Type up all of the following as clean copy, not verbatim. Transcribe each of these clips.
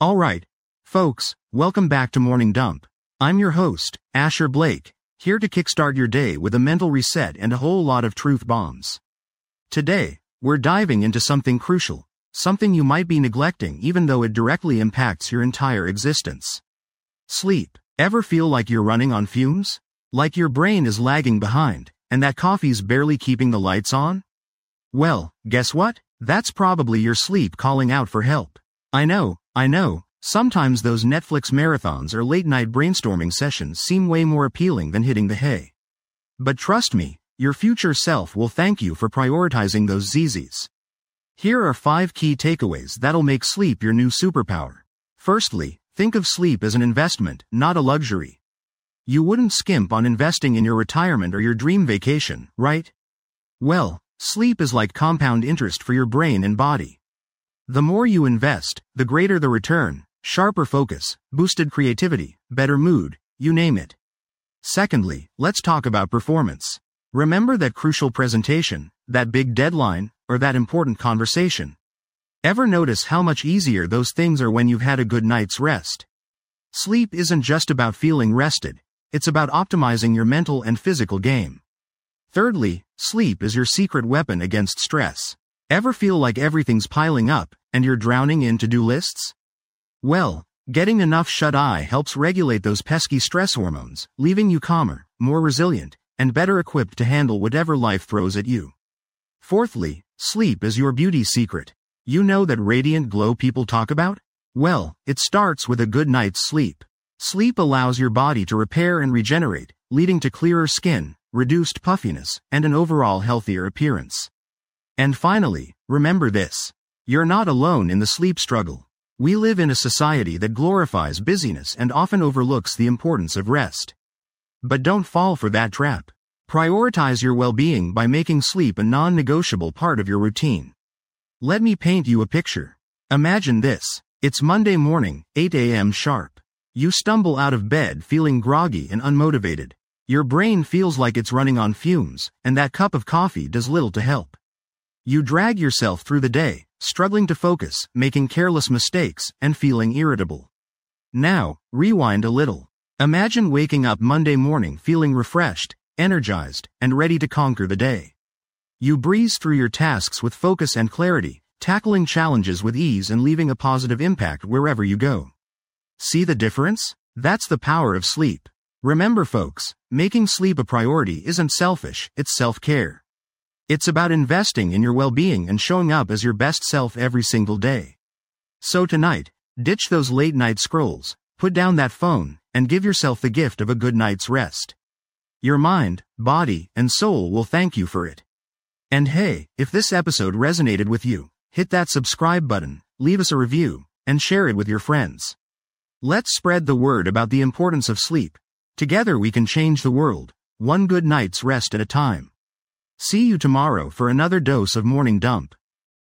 Alright, folks, welcome back to Morning Dump. I'm your host, Asher Blake, here to kickstart your day with a mental reset and a whole lot of truth bombs. Today, we're diving into something crucial, something you might be neglecting even though it directly impacts your entire existence. Sleep. Ever feel like you're running on fumes? Like your brain is lagging behind, and that coffee's barely keeping the lights on? Well, guess what? That's probably your sleep calling out for help. I know, sometimes those Netflix marathons or late-night brainstorming sessions seem way more appealing than hitting the hay. But trust me, your future self will thank you for prioritizing those ZZs. Here are 5 key takeaways that'll make sleep your new superpower. Firstly, think of sleep as an investment, not a luxury. You wouldn't skimp on investing in your retirement or your dream vacation, right? Well, sleep is like compound interest for your brain and body. The more you invest, the greater the return, sharper focus, boosted creativity, better mood, you name it. Secondly, let's talk about performance. Remember that crucial presentation, that big deadline, or that important conversation? Ever notice how much easier those things are when you've had a good night's rest? Sleep isn't just about feeling rested, it's about optimizing your mental and physical game. Thirdly, sleep is your secret weapon against stress. Ever feel like everything's piling up, and you're drowning in to-do lists? Well, getting enough shut-eye helps regulate those pesky stress hormones, leaving you calmer, more resilient, and better equipped to handle whatever life throws at you. Fourthly, sleep is your beauty secret. You know that radiant glow people talk about? Well, it starts with a good night's sleep. Sleep allows your body to repair and regenerate, leading to clearer skin, reduced puffiness, and an overall healthier appearance. And finally, remember this. You're not alone in the sleep struggle. We live in a society that glorifies busyness and often overlooks the importance of rest. But don't fall for that trap. Prioritize your well-being by making sleep a non-negotiable part of your routine. Let me paint you a picture. Imagine this. It's Monday morning, 8 a.m. sharp. You stumble out of bed feeling groggy and unmotivated. Your brain feels like it's running on fumes, and that cup of coffee does little to help. You drag yourself through the day, struggling to focus, making careless mistakes, and feeling irritable. Now, rewind a little. Imagine waking up Monday morning feeling refreshed, energized, and ready to conquer the day. You breeze through your tasks with focus and clarity, tackling challenges with ease and leaving a positive impact wherever you go. See the difference? That's the power of sleep. Remember folks, making sleep a priority isn't selfish, it's self-care. It's about investing in your well-being and showing up as your best self every single day. So tonight, ditch those late-night scrolls, put down that phone, and give yourself the gift of a good night's rest. Your mind, body, and soul will thank you for it. And hey, if this episode resonated with you, hit that subscribe button, leave us a review, and share it with your friends. Let's spread the word about the importance of sleep. Together we can change the world, one good night's rest at a time. See you tomorrow for another dose of Morning Dump.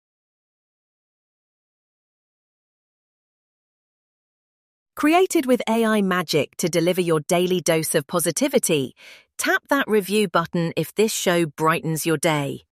Created with AI magic to deliver your daily dose of positivity, tap that review button if this show brightens your day.